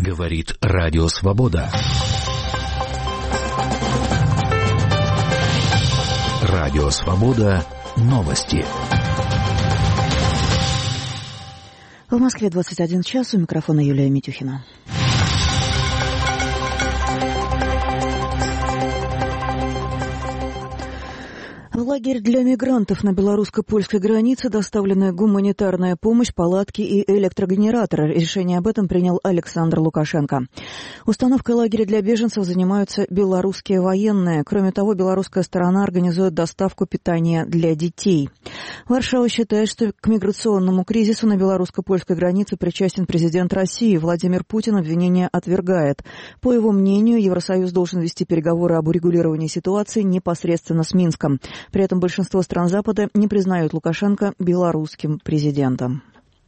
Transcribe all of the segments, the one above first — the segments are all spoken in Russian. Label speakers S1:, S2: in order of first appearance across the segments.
S1: Говорит Радио Свобода. Радио Свобода. Новости.
S2: В Москве 21 час. У микрофона Юлия Митюхина. В лагерь для мигрантов на белорусско-польской границе доставлена гуманитарная помощь, палатки и электрогенераторы. Решение об этом принял Александр Лукашенко. Установкой лагеря для беженцев занимаются белорусские военные. Кроме того, белорусская сторона организует доставку питания для детей. Варшава считает, что к миграционному кризису на белорусско-польской границе причастен президент России. Владимир Путин обвинения отвергает. По его мнению, Евросоюз должен вести переговоры об урегулировании ситуации непосредственно с Минском. При этом большинство стран Запада не признают Лукашенко белорусским президентом.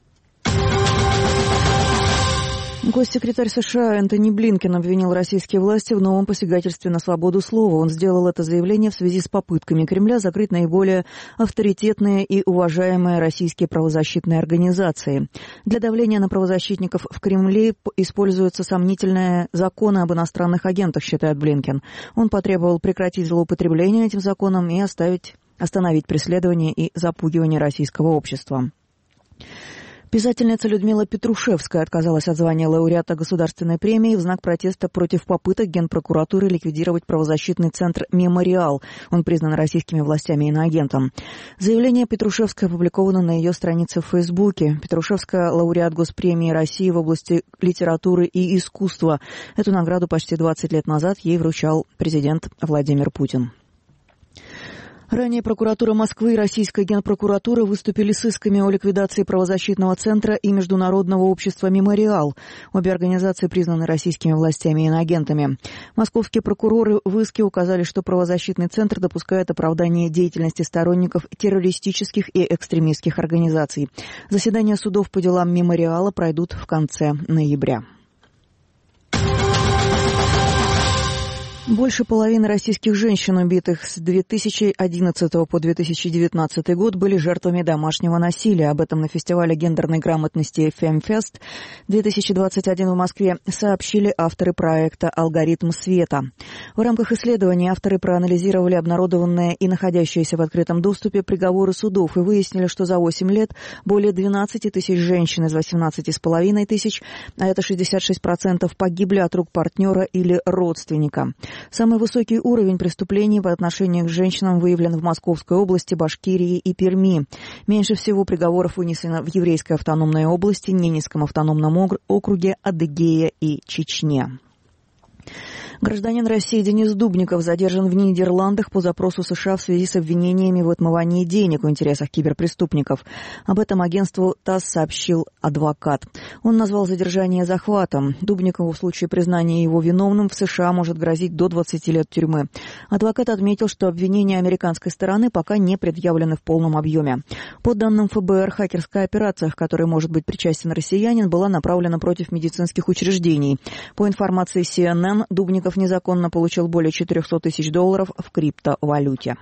S2: Госсекретарь США Энтони Блинкен обвинил российские власти в новом посягательстве на свободу слова. Он сделал это заявление в связи с попытками Кремля закрыть наиболее авторитетные и уважаемые российские правозащитные организации. Для давления на правозащитников в Кремле используются сомнительные законы об иностранных агентах, считает Блинкен. Он потребовал прекратить злоупотребление этим законом и остановить преследование и запугивание российского общества. Писательница Людмила Петрушевская отказалась от звания лауреата государственной премии в знак протеста против попыток Генпрокуратуры ликвидировать правозащитный центр «Мемориал». Он признан российскими властями иноагентом. Заявление Петрушевской опубликовано на ее странице в Фейсбуке. Петрушевская – лауреат Госпремии России в области литературы и искусства. Эту награду почти 20 лет назад ей вручал президент Владимир Путин. Ранее прокуратура Москвы и российская генпрокуратура выступили с исками о ликвидации правозащитного центра и международного общества «Мемориал». Обе организации признаны российскими властями и иноагентами. Московские прокуроры в иске указали, что правозащитный центр допускает оправдание деятельности сторонников террористических и экстремистских организаций. Заседания судов по делам «Мемориала» пройдут в конце ноября. Больше половины российских женщин, убитых с 2011 по 2019 год, были жертвами домашнего насилия. Об этом на фестивале гендерной грамотности FemFest 2021 в Москве сообщили авторы проекта «Алгоритм света». В рамках исследования авторы проанализировали обнародованные и находящиеся в открытом доступе приговоры судов и выяснили, что за 8 лет более 12 тысяч женщин из 18,5 тысяч, а это 66%, погибли от рук партнера или родственника. Самый высокий уровень преступлений по отношению к женщинам выявлен в Московской области, Башкирии и Перми. Меньше всего приговоров вынесено в Еврейской автономной области, Ненецком автономном округе, Адыгее и Чечне. Гражданин России Денис Дубников задержан в Нидерландах по запросу США в связи с обвинениями в отмывании денег в интересах киберпреступников. Об этом агентству ТАСС сообщил адвокат. Он назвал задержание захватом. Дубникову в случае признания его виновным в США может грозить до 20 лет тюрьмы. Адвокат отметил, что обвинения американской стороны пока не предъявлены в полном объеме. По данным ФБР, хакерская операция, в которой может быть причастен россиянин, была направлена против медицинских учреждений. По информации CNN, Дубников незаконно получил более $400 тысяч в криптовалюте.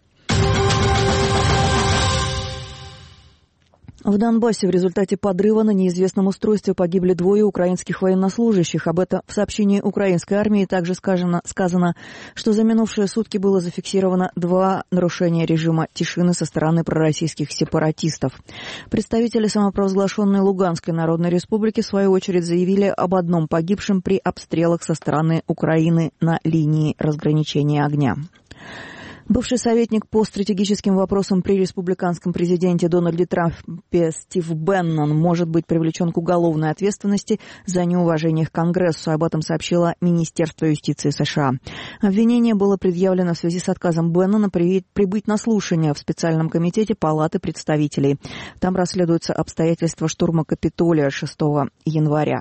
S2: В Донбассе в результате подрыва на неизвестном устройстве погибли 2 украинских военнослужащих. Об этом в сообщении украинской армии также сказано, что за минувшие сутки было зафиксировано 2 нарушения режима тишины со стороны пророссийских сепаратистов. Представители самопровозглашенной Луганской Народной Республики в свою очередь заявили об 1 погибшем при обстрелах со стороны Украины на линии разграничения огня. Бывший советник по стратегическим вопросам при республиканском президенте Дональде Трампе Стив Беннон может быть привлечен к уголовной ответственности за неуважение к Конгрессу. Об этом сообщило Министерство юстиции США. Обвинение было предъявлено в связи с отказом Беннона прибыть на слушание в специальном комитете Палаты представителей. Там расследуются обстоятельства штурма Капитолия 6 января.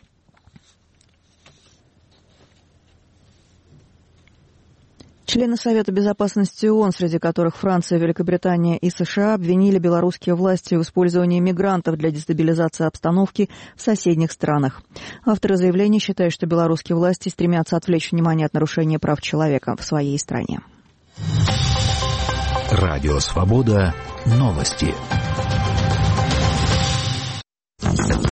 S2: Члены Совета безопасности ООН, среди которых Франция, Великобритания и США, обвинили белорусские власти в использовании мигрантов для дестабилизации обстановки в соседних странах. Авторы заявления считают, что белорусские власти стремятся отвлечь внимание от нарушения прав человека в своей стране.
S1: Радио Свобода. Новости.